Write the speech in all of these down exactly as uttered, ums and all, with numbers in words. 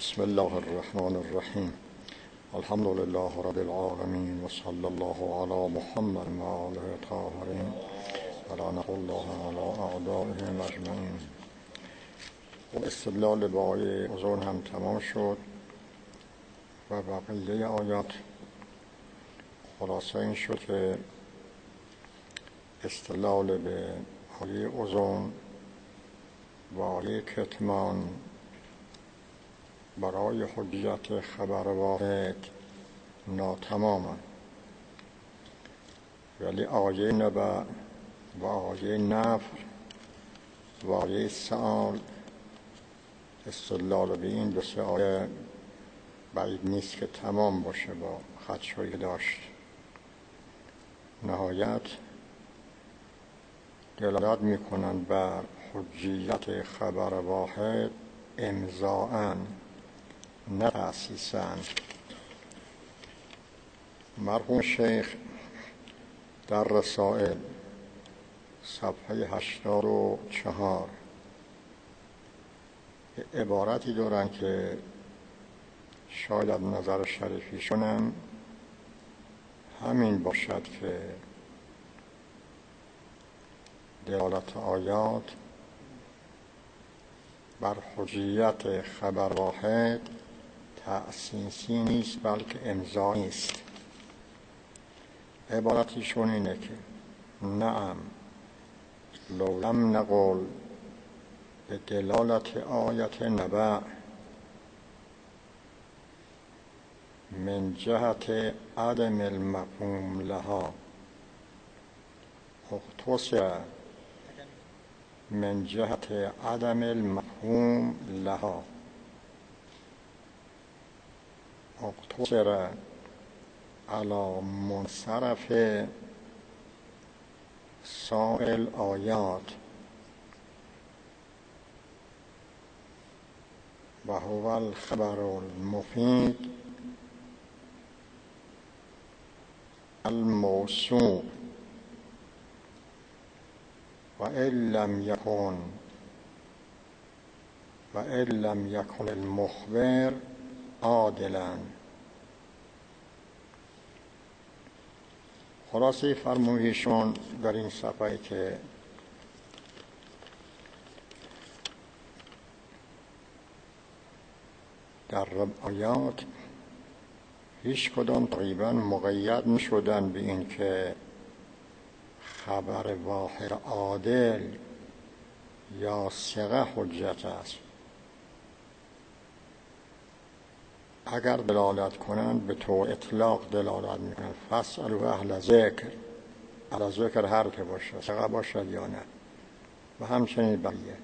بسم الله الرحمن الرحیم. الحمد لله رب العالمین و صلی الله علی محمد و آله الطاهرین و لعنة الله علی اعدائهم اجمعین. و استدلال با آیه اوزون هم تمام شد و بقیه آیات خلاصه این شد که استدلال به آیه اوزون و آیه کتمان برای حجیت خبر واحد ناتمام، ولی آیه نبع و آیه نفر و آیه سؤال استدلال به این دو سه آیه بعید نیست که تمام باشه با خدشه‌ای داشت. نهایت دلالت میکنند بر حجیت خبر واحد امضاءً نه تأسیساً. مرحوم شیخ در رسائل صفحه هشتاد و چهار عبارتی دارن که شاید از نظر شریفیشونم همین باشد که دلالت آیات بر حجیت خبر واحد تأسیسی نیست بلکه امضایی است. عبارتیشون اینه که نعم لو لم نقل به دلالت آیت نبع من جهت عدم المفهوم لها اختصر من جهت عدم المفهوم لها اقتصر على منصرف سائر آیات و هو الخبر المفید الموصول و ان لم یکن و ان لم یکن المخبر عادلاً. خلاصه فرمایشون در این صفحه که در آیات هیچ کدام تقریبا مقید نشدن به این که خبر واحد عادل یا ثقه حجت است. اگر دلالت کنند به طور اطلاق دلالت میکنند فاسألوا اهل ذکر، اهل ذکر هر که باشه ثقه باشد یا نه، و همچنین بقیه.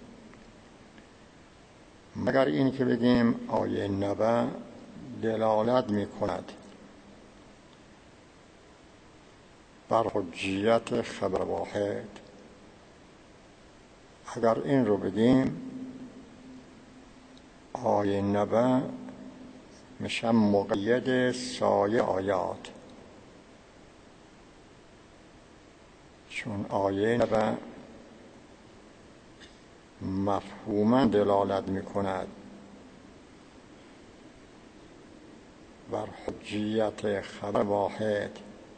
مگر این که بگیم آیه نبع دلالت میکند بر حجیت خبر واحد، اگر این رو بگیم آیه نبع میشه مقید سایه آیات، چون آیه نبع مفهوما دلالت میکند بر حجیت خبر واحد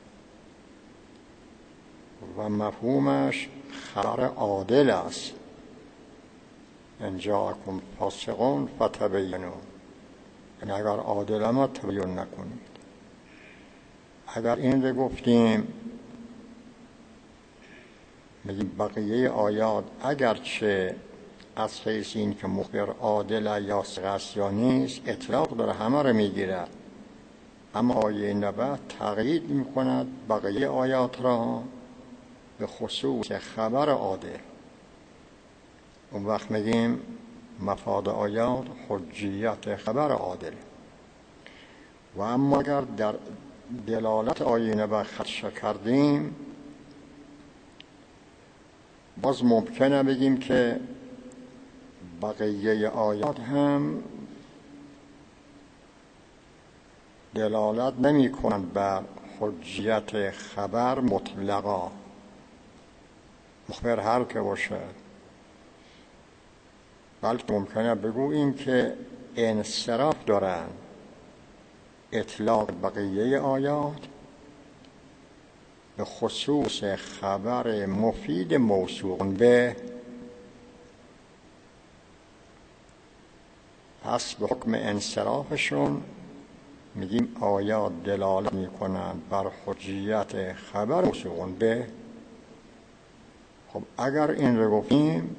و مفهومش خبر عادل است. ان جاءکم فاسق فتبینوا، یعنی اگر عادل اما تبیین نکنید. اگر این رو گفتیم میگیم بقیه آیات اگرچه از حیث این که مخبر عادل یا ثقه است یا نیست اطلاق داره، همه رو میگیره، اما آیه نبع تقیید میکند بقیه آیات را به خصوص خبر عادل. اون وقت میگیم مفاد آیات حجیت خبر عادل. و اما اگر در دلالت آیه نبع خدشه کردیم باز ممکنه بگیم که بقیه آیات هم دلالت نمی کنند بر حجیت خبر مطلقا، مخبر هر که باشد، بلکه ممکنه بگوییم که انصراف دارن اطلاق بقیه آیات به خصوص خبر مفید موصول به. پس به حکم انصرافشون میگیم آیات دلالت میکنند بر حجیت خبر موصول به. خب اگر این رو گفتیم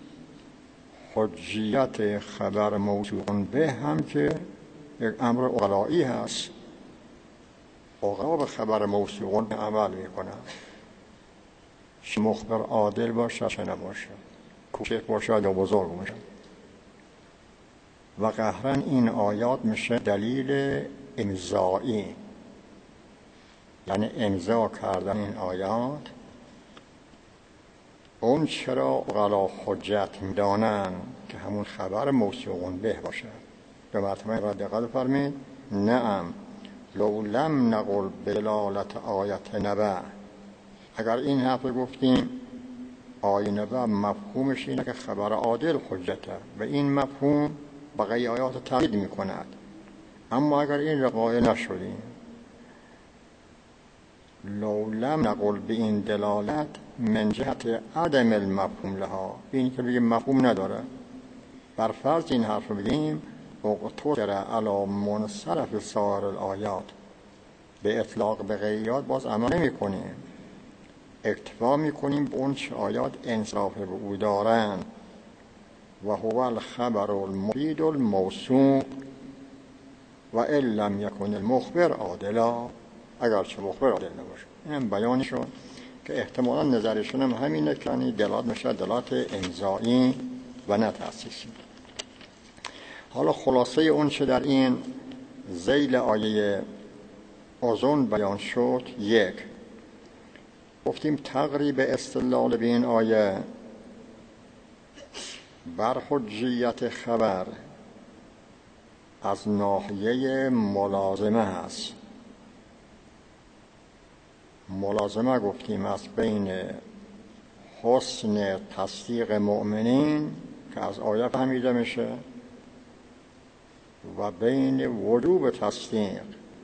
حجیت خبر موصول به هم که یک امر عقلایی هست، عقلا به خبر موصول به عمل میکنن، چه مخبر عادل باشد چه نباشد، کوچک باشد یا بزرگ باشد. و قهرن این آیات میشه دلیل امضایی، یعنی امضا کردن این آیات اون چرا عقلا حجت میدانن که همون خبر موصول به باشد. به مرتبه را دقت فرمید. نعم لو لم نقل بدلالت آیت نبع، اگر این حرف گفتیم آیه نبع مفهومش اینه که خبر عادل حجته و این مفهوم بقیه آیات تایید میکند، اما اگر این را قائل نشدیم لو لم نقل به این دلالت من جهت عدم المفهوم لها، این که بگیم مفهوم نداره، بر فرض این حرف بگیم اقتصر علی منصرف سایر الآیات، به اطلاق به غیریات باز عمل نمی کنیم، اکتفا می کنیم به اون چه آیات انصراف به او دارند و هو الخبر المفید الموصول و ان لم یکن المخبر عادلا، اگر چه مخبر عادل نباشه. این بیانی شد که احتمالا نظرشون هم همینه که یعنی دلالت میشه دلالت امضایی و نه تأسیسی. حالا خلاصه اون چه در این ذیل آیه اذن بیان شد، یک، گفتیم تقریب استدلال به این آیه بر حجیت خبر از ناحیه ملازمه هست. ملازمه گفتیم از بین حسن تصدیق مؤمنین که از آیه فهمیده میشه و بین وجوب تصدیق،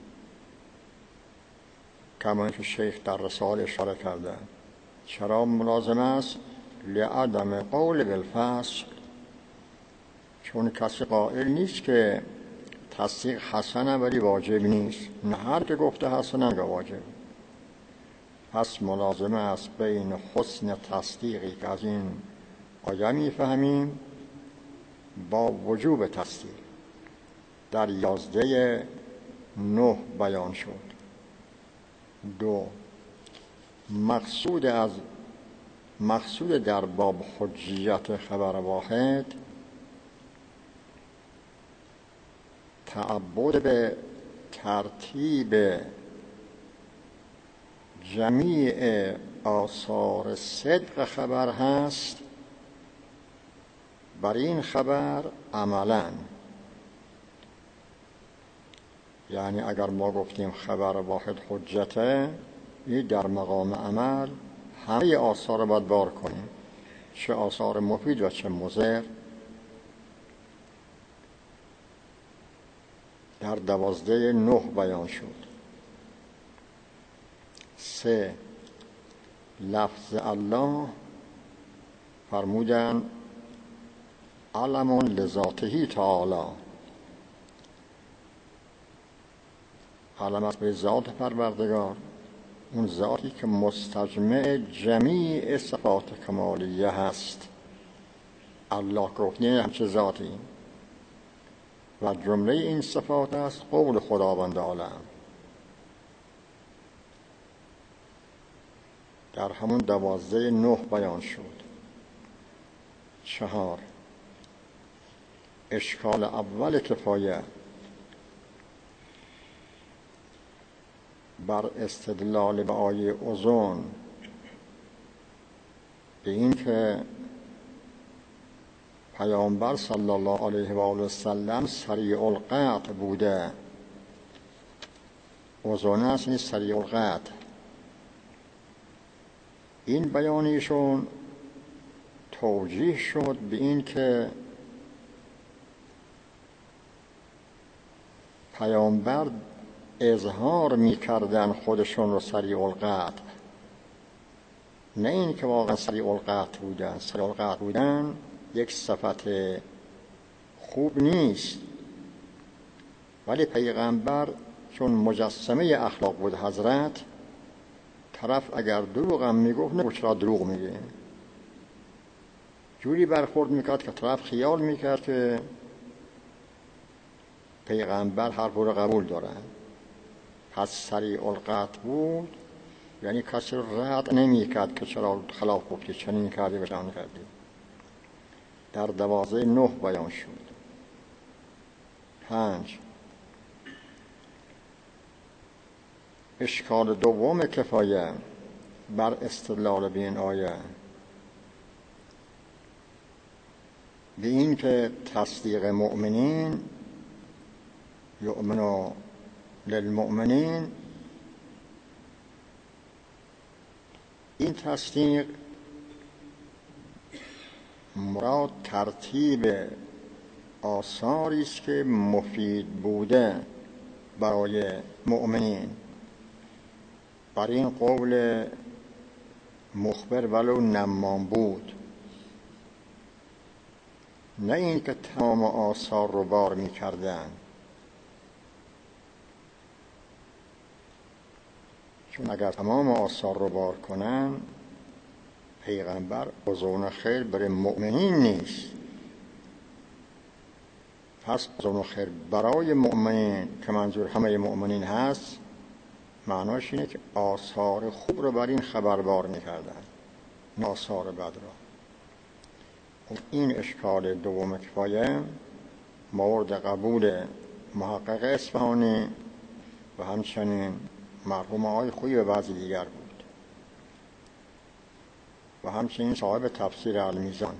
کما که شیخ در رساله اشاره کرده. چرا ملازمه است؟ لعدم قول بالفصل، چون کسی قائل نیست که تصدیق حسنه ولی واجب نیست، نه هر که گفته حسنه که واجب. پس ملازمه است بین حسن تصدیقی که از این آیه میفهمیم با وجوب تصدیق. در یازده نه بیان شد. دو، مقصود از مقصود در باب حجیت خبر واحد تعبد به ترتیب جمیع آثار صدق خبر هست بر این خبر عملاً. یعنی اگر ما گفتیم خبر واحد حجته، این در مقام عمل همه آثار باید بار کنیم، چه آثار مفید و چه مضر. در دوازده نه بیان شد. سه، لفظ الله فرمودن علم لذاته تعالی، علامت به ذات پروردگار، اون ذاتی که مستجمع جمیع صفات کمالیه هست. الله گفتنی همچه ذاتی و جمله این صفات است قول خداوند عالم. در همون دوازده نه بیان شد. چهار، اشکال اول کفایه بر استدلال به آیه اذن به این که پیامبر صلی الله علیه و آله و سلم سریع القطع بوده. اذن است این سریع القطع. این بیانیشون توجیه شد به این که پیامبر اظهار میکردن خودشون رو سریع القطع، نه این که واقعا سریع القطع بودن. سریع القطع بودن یک صفت خوب نیست، ولی پیغمبر چون مجسمه اخلاق بود حضرت، طرف اگر دروغ هم میگفت نگو چرا دروغ میگه، جوری برخورد میکرد که طرف خیال میکرد که پیغمبر حرف رو قبول دارن. پس سریع القطع بود، یعنی کسی رو رد نمیکرد که چرا خلاف گفتی، چنین کردی و چنین کردی. در دوازه نه بیان شد. پنج، اشکال دوم کفایه بر استدلال به این آیه به این که تصدیق مؤمنین یؤمنو للمؤمنین، این تصدیق مراد ترتیب آثاری است که مفید بوده برای مؤمنین. بر این قول مخبر ولو نمام بود، نه این که تمام آثار رو بار می کردن، چون اگر تمام آثار رو بار کنن پیغمبر اذن خیر برای مؤمنین نیست. پس اذن خیر برای مؤمنین که منظور همه مؤمنین هست، معناش اینه که آثار خوب رو بر این خبربار میکردن، نه آثار بد را. این اشکال دوم کفایه مورد قبول محقق اصفهانی و همچنین مرحوم آقای خویی و بعضی دیگر بود و همچنین صاحب تفسیر المیزان.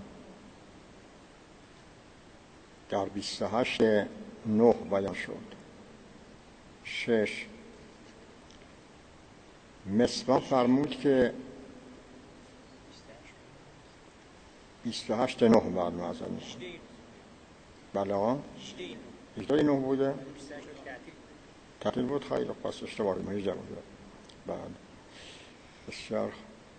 در بیست و هشت نه بیان شد. شش، مصباح فرمود که بیست و هشت نه بعد معذر میشم. بله آقا هجده نه بوده، تعطیل بود. خیلی پس اشتباه بود، هجده بوده. بعد بسیار.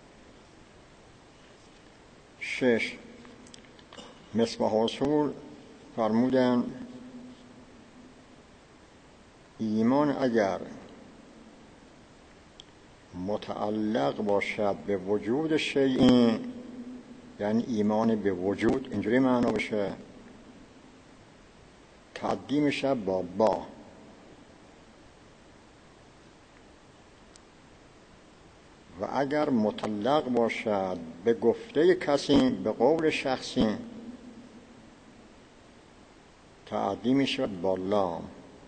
شش، مصباح اصول فرمودن ایمان اگر متعلق باشد به وجود شیئی، یعنی ایمان به وجود اینجوری معنا بشه، تعدی میشه با با. و اگر متعلق باشد به گفته کسی، به قول شخصی، تعدی میشه با لام.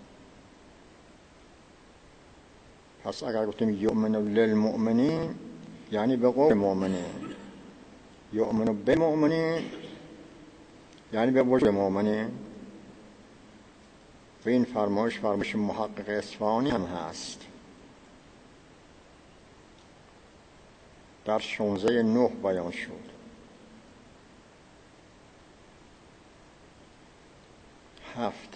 پس اگر گفتیم یؤمن للمؤمنین یعنی به قول مؤمنین، یؤمن بالمؤمنین یعنی به وجود مؤمنین. و این فرمایش فرمایش محقق اصفهانی هم هست. در شانزده نه بیان شد. هفت،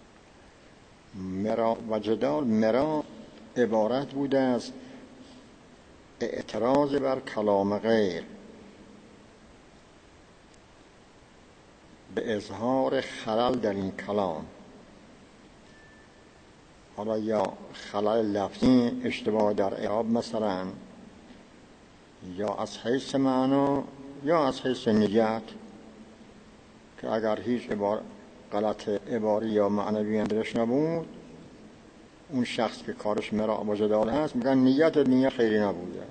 مرا و جدال مرا عبارت بوده از اعتراض بر کلام غیر به اظهار خلل در این کلام، حالا یا خلل لفظی، اشتباه در اعراب مثلا، یا از حیث معنا یا از حیث نیت، که اگر هیچ عبار غلط عباری یا معنوی هم درش نبود، اون شخص که کارش مراء و جدال هست میگن نیت نیت خیری نبوده.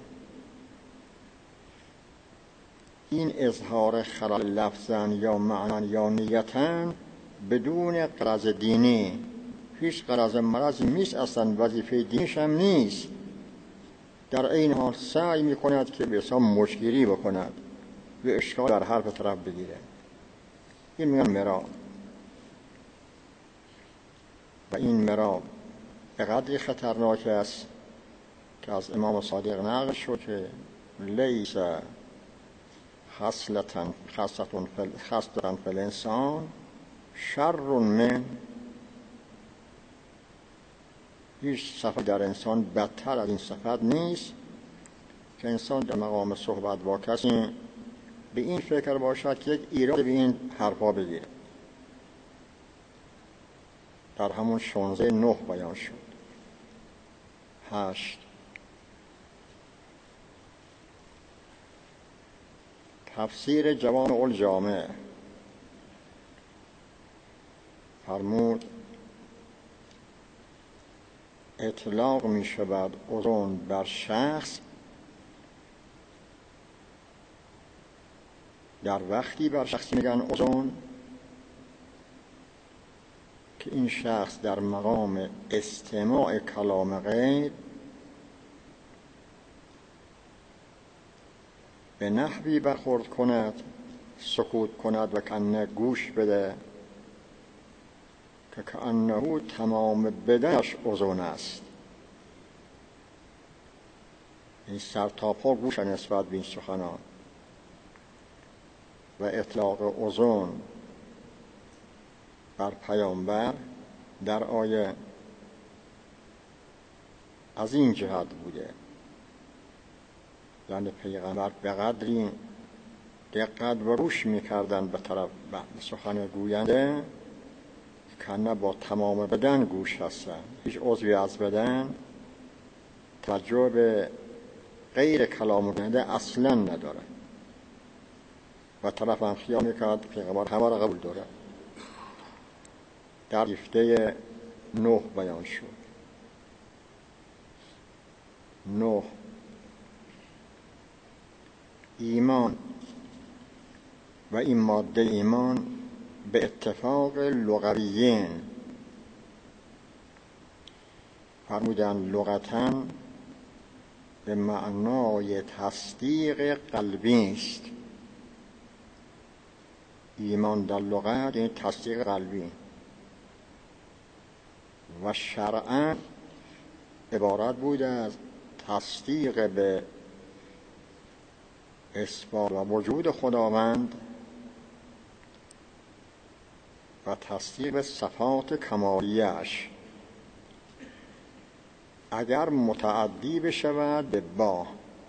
این اظهار خلل لفظن یا معنن یا نیتن بدون غرض دینی، هیچ غرض مرضی نیست، اصلا وظیفه دینیش هم نیست، در این حال سعی میکند که به حساب مشگیری بکند و اشکال در حرف طرف بگیره. این میگن مراء. و این مراء به قدری خطرناک است که از امام صادق نقل شد که لیس خصلتن خصلتن فل... فی الانسان شر من هیچ صفت در انسان بدتر از این صفت نیست که انسان در مقام صحبت با کسی به این فکر باشد که یک ایراد به این حرفا بگیره. در همون شانزده نه بیان شد. هشت تفسیر جوامع الجامع فرمود اطلاق می شود اذن بر شخص در وقتی بر شخصی میگن اذن که این شخص در مقام استماع کلام غیر به نحوی برخورد کند، سکوت کند و کنه گوش بده که کأنه تمام بدنش اذن است. این سر تا پا گوش نسبت به این سخنان. و اطلاق اذن بر پیامبر در آیه از این جهت بوده، یعنی پیغمبر به قدری دقت و گوش می‌کردن به طرف سخن گوینده که نه با تمام بدن گوش هستن، هیچ عضوی از بدن توجه به غیر کلام گوینده اصلا نداره و طرف هم خیال می‌کرد پیغمبر همه را قبول داره. در هفته نه بیان شد. نه ایمان و این ماده ایمان به اتفاق لغویین فرمودن لغتاً به معنای تصدیق قلبی است. ایمان در لغت یعنی تصدیق قلبی و شرعاً عبارت بود از تصدیق به اثبات و وجود خداوند و تصدیق به صفات کمالیه‌اش اگر متعدی بشود به با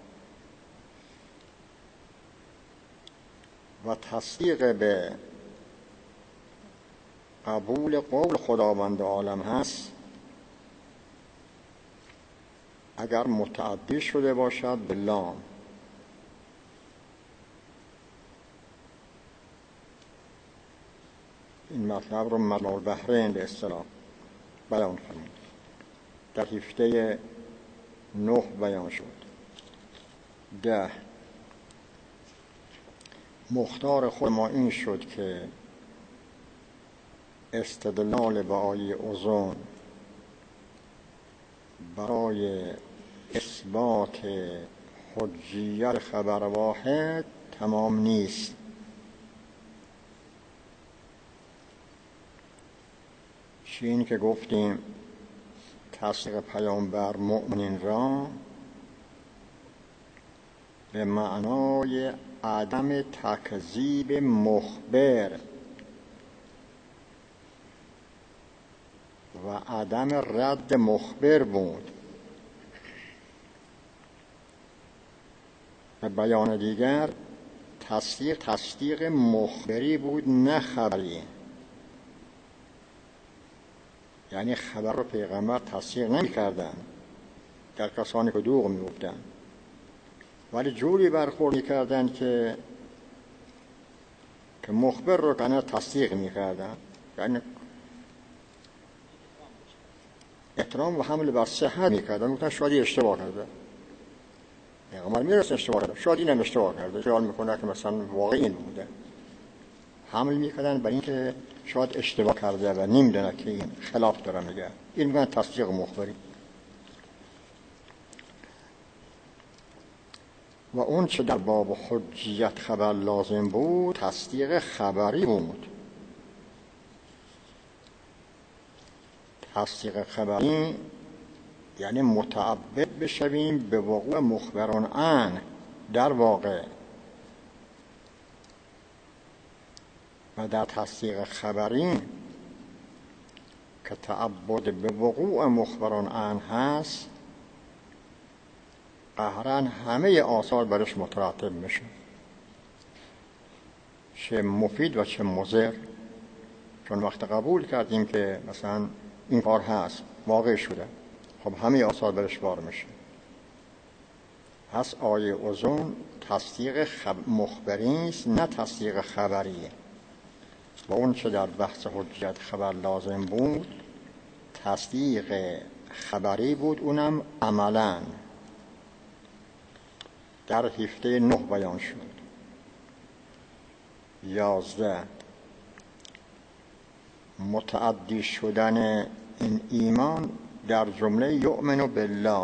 و تصدیق به قبول قول خداوند عالم هست اگر متعدی شده باشد به لام. این مطلب رو مجموع البحرین به اصطلاح بیان فرمود. در هفته نه بیان شد. ده مختار خود ما این شد که استدلال به آیه اذن برای اثبات حجیت خبر واحد تمام نیست. چین که گفتیم تصدیق پیامبر مؤمنین را به معنای عدم تکذیب مخبر و عدم رد مخبر بود. به بیان دیگر تصدیق تصدیق مخبری بود نه خبری، یعنی خبر رو پیغمبر تصدیق نمی کردن در کسانی که دروغ می گفتن، ولی جوری برخورد می کردن که که مخبر رو کنه تصدیق می کردن، یعنی احترام و حمل بر صحت می کردن. گفتن شاید اشتباه کرده، پیغمبر می رسه اشتباه کرده، شاید اینم اشتباه کرده، خیال میکنه که مثلا واقعی این بوده، حمل می کردن برای اینکه شاید اشتباه کرده و نمیدونه که این خلاف داره میگه. این میگن تصدیق مخبری. و اون چه در باب حجیت خبر لازم بود تصدیق خبری بود. تصدیق خبری یعنی متعبد بشویم به وقوع مخبران عن در واقع، و در تصدیق خبری که تعبد به وقوع مخبران عنه هست، قهرن همه آثار برش مترتب میشه، چه مفید و چه مضر. چون وقت قبول کردیم که مثلا این کار هست، واقع شده، خب همه آثار برش بار میشه. پس آیه اوزون تصدیق خب... مخبری است، نه تصدیق خبریه. و اون چه در بحث حجیت خبر لازم بود تصدیق خبری بود، اونم عملاً در هفته نه بیان شد. یازده، متعدی شدن این ایمان در جمله یؤمن بالله.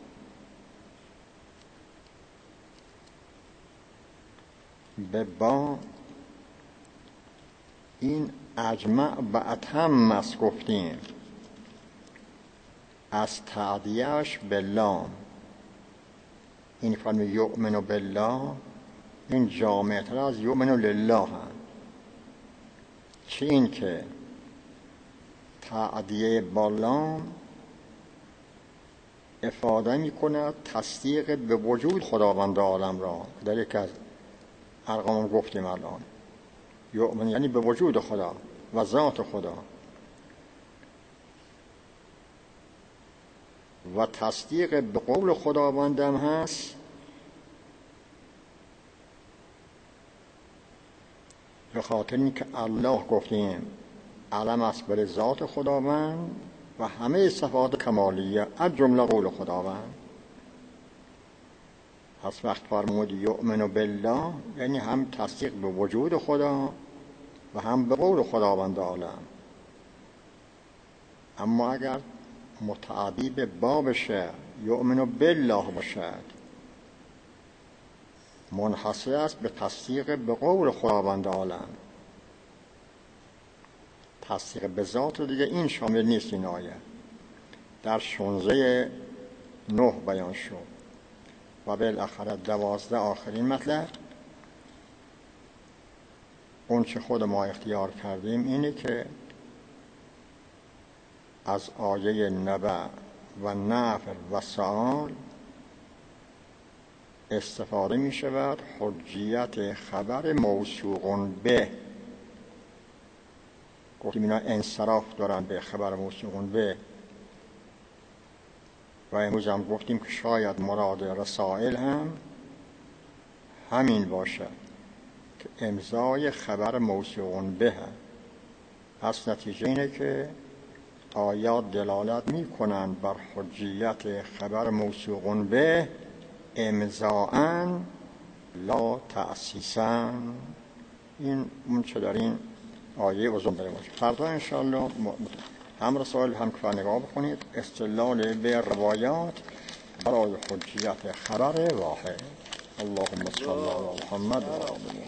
به با این اجمع و اتم است گفتیم، از تعدیهش بالله. این فرم یؤمن بالله این جامع تر از یؤمن لله هم. چه این که تعدیه بالا افاده می کند تصدیق به وجود خداوند عالم را، در یک از ارقام گفتیم الان. یؤمن یعنی به وجود خدا و ذات خدا، و تصدیق به قول خداوندم هست به خاطر اینکه الله گفتیم علم است بر ذات خداوند و همه صفات کمالیه از جمله قول خداوند. پس وقت فرمود یؤمن بالله یعنی هم تصدیق به وجود خدا و هم به قول خداوند عالم. اما اگر متعدی به بابشه یؤمن بالله باشد، منحصر است به تصدیق به قول خداوند عالم. تصدیق به ذات دیگه این شامل نیست. این آیه در شانزده نه بیان شد. و بالاخره دوازده آخرین مطلب، اون چه خود ما اختیار کردیم اینه که از آیه نبع و نفر و سؤال استفاده می شود حجیت خبر موثوق به. گفتیم اینا انصراف دارن به خبر موثوق به، و امروز هم گفتیم که شاید مراد رسائل هم همین باشد که امضای خبر موثوق به. پس نتیجه اینه که آیات دلالت می کنند بر حجیت خبر موثوق به امضاءً لا تأسیساً. این اون چه در این آیه اوزون داره باشه. فردا انشاءالله هم رسائل هم که نگاه بکنید استدلال به روایات برای حجیت خبر واحد. اللهم صل علی محمد و آله